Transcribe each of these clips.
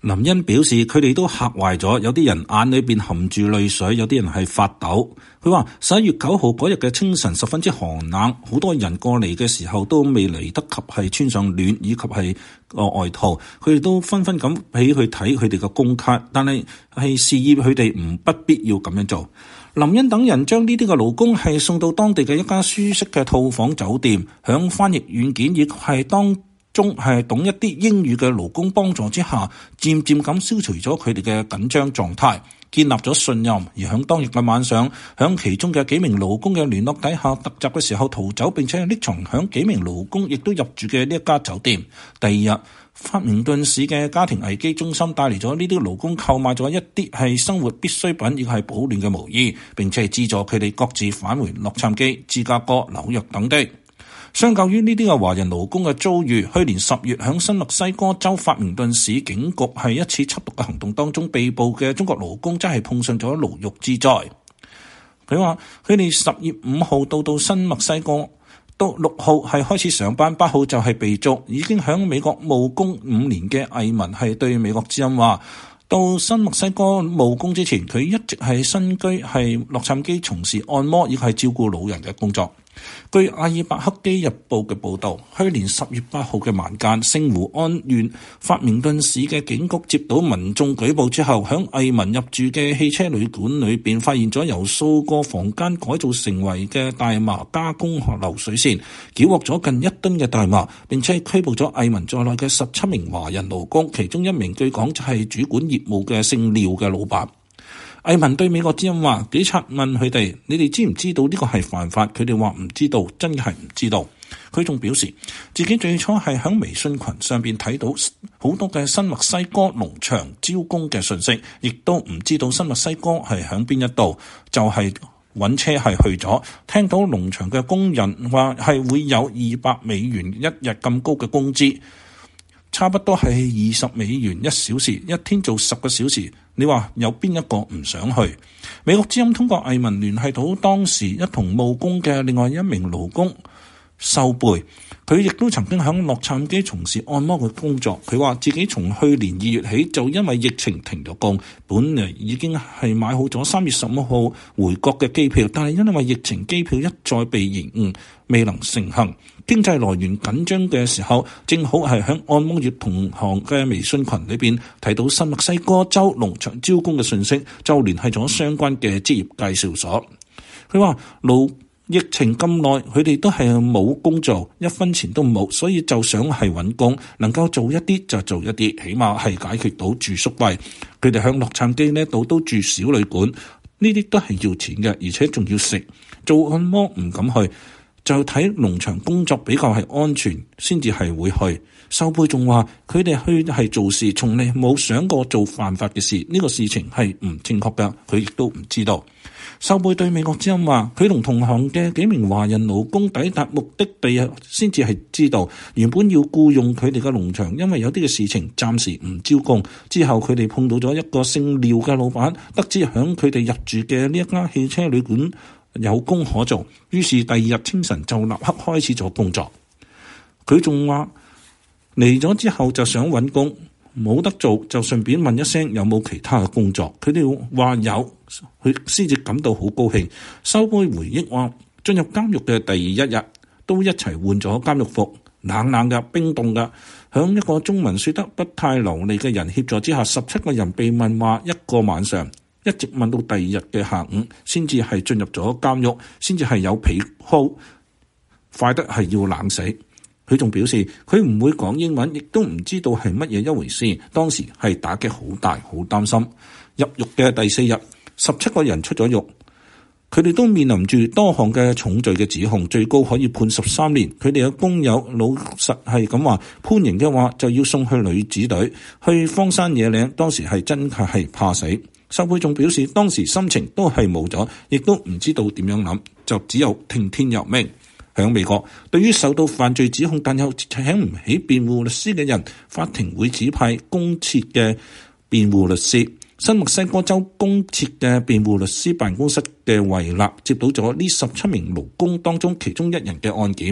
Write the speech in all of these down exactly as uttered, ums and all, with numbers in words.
林恩表示佢哋都嚇壞咗，有啲人眼裏邊含住淚水，有啲人係發抖。佢話十一月九號嗰日嘅清晨十分之寒冷，好多人過嚟嘅時候都未嚟得及係穿上暖以及係個外套，佢哋都紛紛咁起去睇佢哋嘅工卡，但係係示意佢哋唔不必要咁樣做。林恩等人將呢啲嘅勞工係送到當地嘅一家舒適嘅套房酒店，響翻譯軟件亦係當中係懂一啲英語嘅勞工幫助之下，漸漸咁消除咗佢哋嘅緊張狀態，建立咗信任。而響當日嘅晚上，響其中嘅幾名勞工嘅聯絡底下，突襲嘅時候逃走，並且匿藏響幾名勞工亦都入住嘅呢一家酒店。第二日，法明頓市嘅家庭危機中心帶嚟咗呢啲勞工購買咗一啲係生活必需品，亦係保暖嘅毛衣，並且係資助佢哋各自返回洛杉磯、芝加哥、紐約等地。相較於呢啲嘅華人勞工嘅遭遇，去年十月響新墨西哥州法明頓市警局係一次緝毒嘅行動當中被捕嘅中國勞工，真係碰上咗牢獄之災。佢話佢哋十月五號到到新墨西哥，到六號係開始上班，八號就係被捉。已經響美國務工五年嘅魏文係對美國之音話，到新墨西哥務工之前，佢一直係身居係洛杉磯從事按摩亦係照顧老人嘅工作。據阿爾伯克基日報嘅報導，去年十月八號嘅晚間，聖胡安縣法明頓市嘅警局接到民眾舉報之後，響藝文入住嘅汽車旅館裏邊發現咗由數個房間改造成為嘅大麻加工流水線，繳獲咗近一噸嘅大麻，並且拘捕咗藝文在內嘅十七名華人勞工，其中一名據講就係主管業務嘅姓廖嘅老闆。魏文對美國之音話，警察問佢哋：你哋知唔知道呢個係犯法？佢哋話唔知道，真係唔知道。佢仲表示自己最初係喺微信群上邊睇到好多嘅新墨西哥農場招工嘅信息，亦都唔知道新墨西哥係喺邊一度，就係、是、揾車係去咗。聽到農場嘅工人話係會有二百美元一日咁高嘅工資，差不多係二十美元一小時，一天做十個小時。你話有邊一個唔想去？美國之音通過藝文聯繫到當時一同務工嘅另外一名勞工秀貝，佢亦都曾經喺洛杉磯從事按摩嘅工作。佢話自己從去年二月起就因為疫情停咗工，本嚟已經係買好咗三月十五號回國嘅機票，但係因為疫情機票一再被延誤，未能成行。經濟來源緊張嘅時候，正好係喺按摩業同行嘅微信群裏邊睇到新墨西哥州農場招工嘅信息，就聯繫咗相關嘅職業介紹所。佢話勞疫情咁耐，佢哋都係冇工做，一分錢都冇，所以就想係揾工，能夠做一啲就做一啲，起碼係解決到住宿費。佢哋響洛杉磯呢度都住小旅館，呢啲都係要錢嘅，而且仲要食。做按摩唔敢去，就睇農場工作比較係安全，先至係會去。收貝仲話佢哋去係做事，從嚟冇想過做犯法嘅事，呢、這個事情係唔正確㗎，佢亦都唔知道。秀貝對美國之音話，佢同同行嘅幾名華人勞工抵達目的地啊，先至係知道原本要僱用佢哋嘅農場，因為有啲嘅事情暫時唔招工。之後佢哋碰到咗一個姓廖嘅老闆，得知響佢哋入住嘅呢一間汽車旅館有工可做，於是第二日清晨就立刻開始咗工作。佢仲話嚟咗之後就想揾工，冇得做就順便問一聲有冇其他嘅工作。佢哋話有，佢先至感到好高興。收貝回憶話，進入監獄嘅第一日都一齊換咗監獄服，冷冷嘅、冰凍嘅。響一個中文說得不太流利嘅人協助之下，十七個人被問話一個晚上，一直問到第二日嘅下午，先至係進入咗監獄，先至係有被鋪，快得係要冷死。佢仲表示佢唔會講英文，亦都唔知道係乜嘢一回事。當時係打擊好大，好擔心。入獄嘅第四日，十七個人出咗獄，佢哋都面臨住多項嘅重罪嘅指控，最高可以判十三年。佢哋嘅工友老實係咁話，判刑嘅話就要送去女子隊，去荒山野嶺。當時係真係係怕死。秀貝仲表示當時心情都係冇咗，亦都唔知道點樣諗，就只有聽天由命。喺美國，對於受到犯罪指控但又請唔起辯護律師嘅人，法庭會指派公設嘅辯護律師。新墨西哥州公設嘅辯護律師辦公室嘅維納接到咗呢十七名勞工當中其中一人嘅案件，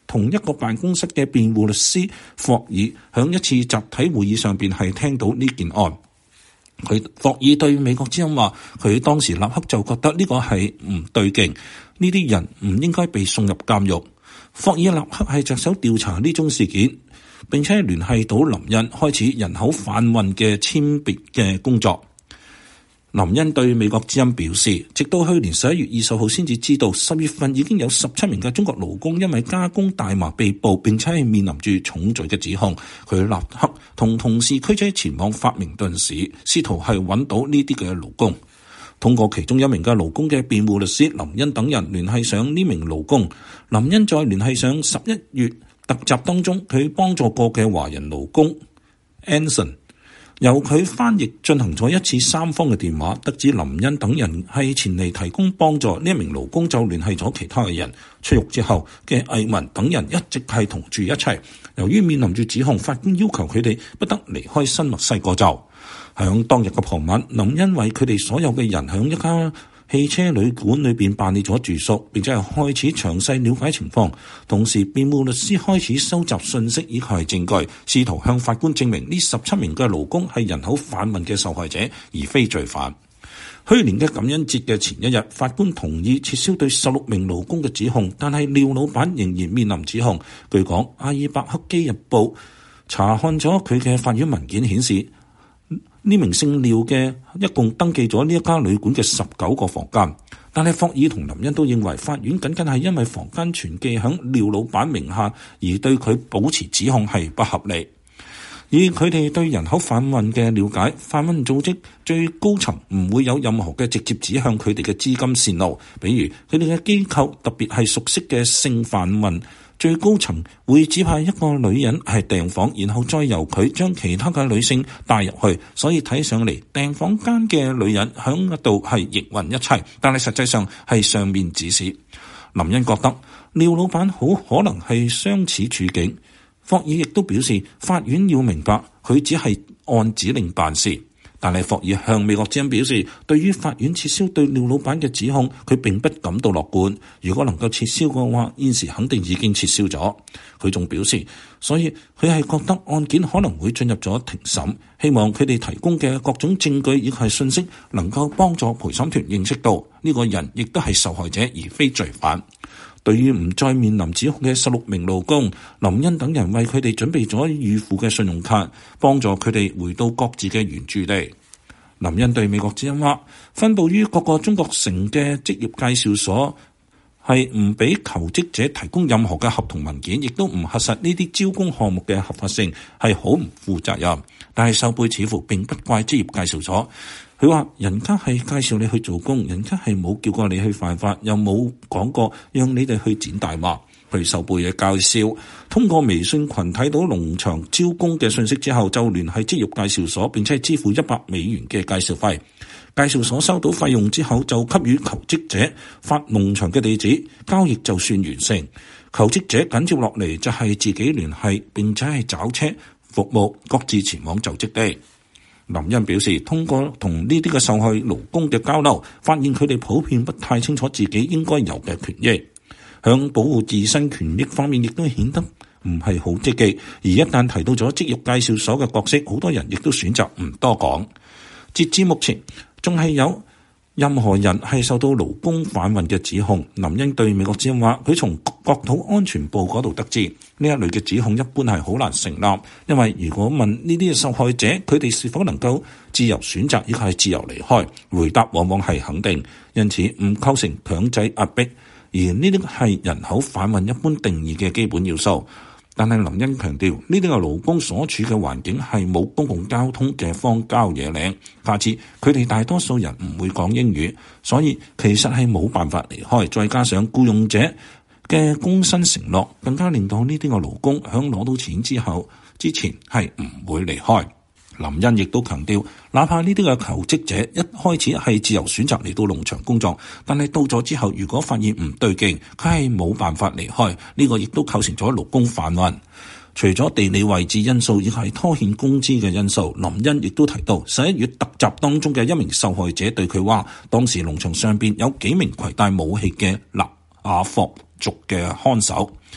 同一個辦公室嘅辯護律師霍爾響一次集體會議上邊係聽到呢件案。佢霍爾對美國之音話，佢當時立刻就覺得呢個係唔對勁，呢啲人唔應該被送入監獄。霍爾立刻係着手調查呢宗事件，並且聯繫到林恩，開始人口販運嘅簽別嘅工作。林恩對美國之音表示，直到去年十一月二十號先至知道，十月份已經有十七名嘅中國勞工因為加工大麻被捕，並且係面臨住重罪嘅指控。佢立刻同同事驅車前往法明頓市，試圖係揾到呢啲嘅勞工。通過其中一名嘅勞工嘅辯護律師林恩等人聯繫上呢名勞工，林恩再聯繫上十一月特集當中佢幫助過嘅華人勞工 Anson。由佢翻譯進行咗一次三方嘅電話，得知林恩等人係前嚟提供幫助，呢一名勞工就聯繫咗其他嘅人。出獄之後嘅魏文等人一直係同住一齊。由於面臨住指控，法官要求佢哋不得離開新墨西哥州。響當日嘅傍晚，林恩為佢哋所有嘅人響一家汽車旅館裏邊辦理咗住宿，並且係開始詳細了解情況。同時，辯護律師開始收集信息以及係證據，試圖向法官證明呢十七名嘅勞工係人口販運嘅受害者，而非罪犯。去年嘅感恩節嘅前一日，法官同意撤銷對十六名勞工嘅指控，但係廖老闆仍然面臨指控。據講，阿爾伯克基日報查看咗佢嘅法院文件顯示，呢名姓廖嘅一共登記咗呢一家旅館嘅十九個房間，但係霍爾同林恩都認為法院僅僅係因為房間存記響廖老闆名下而對佢保持指控係不合理。以佢哋對人口販運嘅了解，販運組織最高層唔會有任何嘅直接指向佢哋嘅資金線路，比如佢哋嘅機構特別係熟悉嘅性販運。最高層會指派一個女人係訂房，然後再由佢將其他嘅女性帶入去，所以睇上嚟訂房間嘅女人響度係營運一切，但係實際上係上面指示。林恩覺得廖老闆好可能係相似處境。霍爾亦都表示，法院要明白佢只係按指令辦事。但係霍爾向美國之音表示，對於法院撤銷對廖老闆嘅指控，佢並不感到樂觀。如果能夠撤銷嘅話，現時肯定已經撤銷咗。佢仲表示，所以佢係覺得案件可能會進入咗庭審，希望佢哋提供嘅各種證據以及信息能夠幫助陪審團認識到呢個人亦都係受害者而非罪犯。對於唔再面臨指控嘅十六名勞工，林恩等人為佢哋準備咗預付嘅信用卡，幫助佢哋回到各自嘅原住地。林恩對美國之音話，分佈於各個中國城嘅職業介紹所係唔俾求職者提供任何嘅合同文件，亦都唔核實呢啲招工項目嘅合法性，係好唔負責任。但係秀貝似乎並不怪職業介紹所。佢話人家係介紹你去做工，人家係冇叫過你去犯法，又冇講過讓你哋去剪大麻。去秀貝嘅介紹，通過微信群睇到農場招工嘅信息之後，就聯繫職業介紹所，並且支付一百美元嘅介紹費。介紹所收到費用之後，就給予求職者發農場嘅地址，交易就算完成。求職者緊接落嚟就係自己聯繫，並且係找車服務，各自前往就職地。林恩表示，通過同呢啲嘅受害勞工嘅交流，發現佢哋普遍不太清楚自己應該有嘅權益，向保護自身權益方面亦都顯得唔係好積極。而一旦提到咗職業介紹所嘅角色，好多人亦都選擇唔多講。截至目前，仲係有任何人係受到勞工販運嘅指控。林恩對美國之音話，佢從國土安全部嗰度得知，呢一類嘅指控一般係好難成立，因為如果問呢啲受害者佢哋是否能夠自由選擇，亦係自由離開，回答往往係肯定，因此唔構成強制壓迫，而呢啲係人口販運一般定義嘅基本要素。但係林恩強調，呢啲嘅勞工所處嘅環境係冇公共交通嘅荒郊野嶺，加之佢哋大多數人唔會講英語，所以其實係冇辦法離開。再加上僱用者嘅工薪承諾，更加令到呢啲嘅勞工響攞到錢之後之前係唔會離開。林恩亦都強調，哪怕呢啲嘅求職者一開始係自由選擇嚟到農場工作，但係到咗之後，如果發現唔對勁，佢係冇辦法離開。呢個亦都構成咗勞工販運。除咗地理位置因素，亦係拖欠工資嘅因素。林恩亦都提到，十一月特集當中嘅一名受害者對佢話，當時農場上邊有幾名攜帶武器嘅納瓦霍族嘅看守。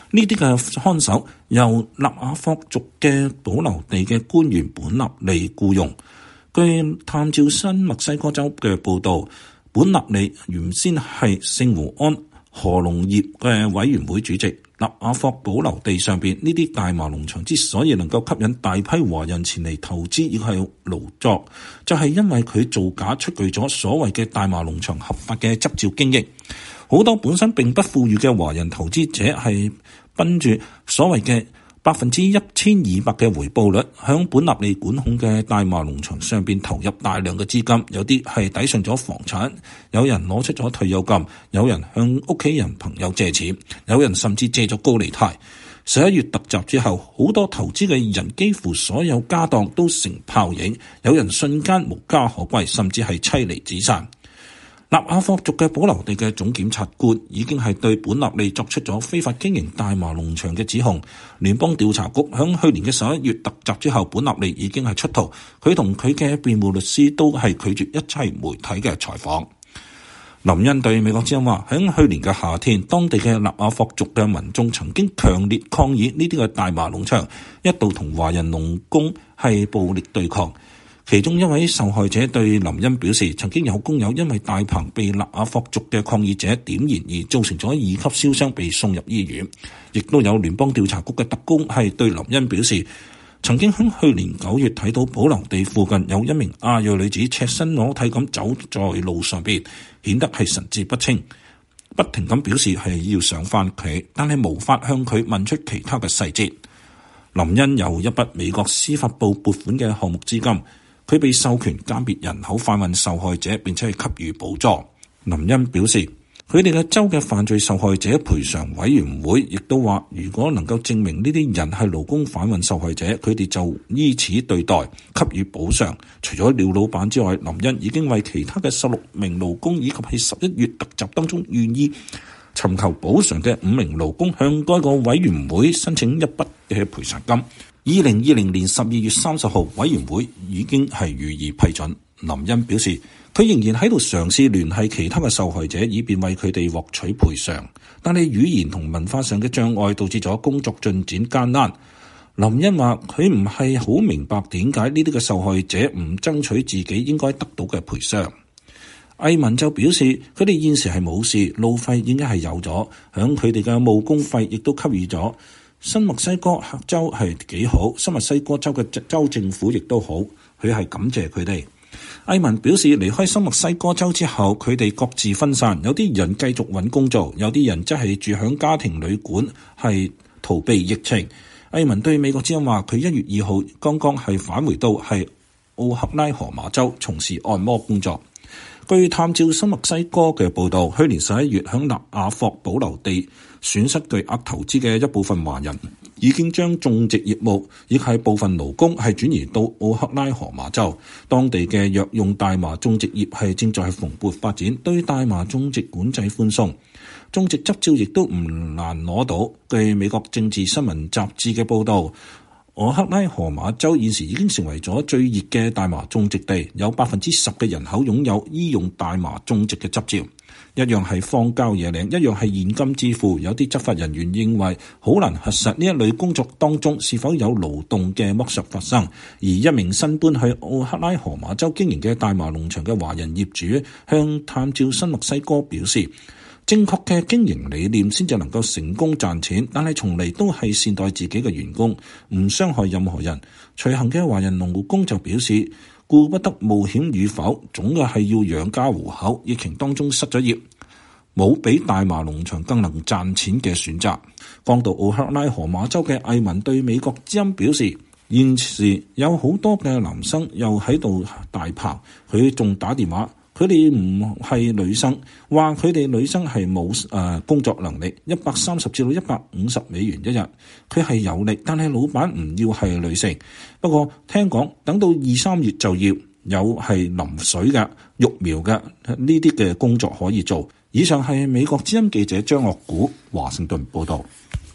呢啲嘅看守由納瓦霍族嘅保留地嘅官員本納利僱用。據探照新墨西哥州嘅報導，本納利原先係聖胡安河農業嘅委員會主席。納瓦霍保留地上邊呢啲大麻農場之所以能夠吸引大批華人前嚟投資亦係勞作，就係、是、因為佢造假出具咗所謂嘅大麻農場合法嘅執照經營。好多本身並不富裕嘅華人投資者係奔住所謂嘅百分之一千二百嘅回報率，響本納利管控嘅大麻農場上邊投入大量嘅資金，有啲係抵上咗房產，有人攞出咗退休金，有人向屋企人朋友借錢，有人甚至借咗高利貸。十一月突襲之後，好多投資嘅人幾乎所有家當都成泡影，有人瞬間無家可歸，甚至係妻離子散。納瓦霍族嘅保留地嘅總檢察官已經係對本納利作出咗非法經營大麻農場嘅指控。聯邦調查局響去年嘅十一月突襲之後，本納利已經係出逃，佢同佢嘅辯護律師都係拒絕一切媒體嘅採訪。林恩對美國之音話，喺去年嘅夏天，當地嘅納瓦霍族嘅民眾曾經強烈抗議呢啲嘅大麻農場，一度同華人農工係暴力對抗。其中一位受害者對林恩表示，曾經有工友因為大棚被納瓦霍族嘅抗議者點燃而造成咗二級燒傷，被送入醫院。亦都有聯邦調查局嘅特工係對林恩表示，曾經喺去年九月睇到保留地附近有一名亞裔女子赤身裸體咁走在路上邊，顯得係神志不清，不停咁表示係要上返屋企，但係無法向佢問出其他嘅細節。林恩有一筆美國司法部撥款嘅項目資金，佢被授權鑑別人口販運受害者，並且係給予補助。林恩表示，佢哋嘅州嘅犯罪受害者賠償委員會亦都話，如果能夠證明呢啲人係勞工販運受害者，佢哋就依此對待，給予補償。除咗廖老闆之外，林恩已經為其他嘅十六名勞工以及喺十一月突襲當中願意尋求補償嘅五名勞工向該個委員會申請一筆嘅賠償金。二零二零年十二月三十號，委員會已經係予以批准。林恩表示，佢仍然喺度嘗試聯繫其他嘅受害者，以便為佢哋獲取賠償。但係語言同文化上嘅障礙導致咗工作進展艱難。林恩話：佢唔係好明白點解呢啲嘅受害者唔爭取自己應該得到嘅賠償。藝文就表示，佢哋現時係冇事，路費已經係有咗，響佢哋嘅務工費亦都給予咗。新墨西哥州係幾好，新墨西哥州嘅州政府亦都好，佢係感謝佢哋。藝文表示，離開新墨西哥州之後，佢哋各自分散，有啲人繼續揾工作，有啲人則係住響家庭旅館，係逃避疫情。藝文對美國之音話，佢一月二號剛剛係返回到係奧克拉荷馬州從事按摩工作。據探照新墨西哥嘅報導，去年十一月響納瓦霍保留地損失巨額投資嘅一部分華人，已經將種植業務亦係部分勞工係轉移到奧克拉荷馬州。當地嘅藥用大麻種植業係正在蓬勃發展，對大麻種植管制寬鬆，種植執照亦都唔難攞到。據美國政治新聞雜誌嘅報導，奧克拉荷馬州現時已經成為咗最熱嘅大麻種植地，有百分之十嘅人口擁有醫用大麻種植嘅執照。一樣係荒郊野嶺，一樣係現金支付。有啲執法人員認為好難核實呢一類工作當中是否有勞動嘅剝削發生。而一名新搬去奧克拉荷馬州經營嘅大麻農場嘅華人業主向探照新墨西哥表示，正確嘅經營理念先至能夠成功賺錢，但係從嚟都係善待自己嘅員工，唔傷害任何人。隨行嘅華人農工就表示，顧不得冒險與否，總嘅係要養家糊口。疫情當中失咗業，冇比大麻農場更能賺錢嘅選擇。剛到奧克拉荷馬州嘅藝文對美國之音表示，現時有好多嘅男生又喺度大棚，佢仲打電話。佢哋唔係女生，話佢哋女生係冇誒工作能力，一百三十至到一百五十美元一日。佢係有力，但係老闆唔要係女性。不過聽講等到二三月就要有係淋水嘅、育苗嘅呢啲嘅工作可以做。以上係美國之音記者張岳古華盛頓報道。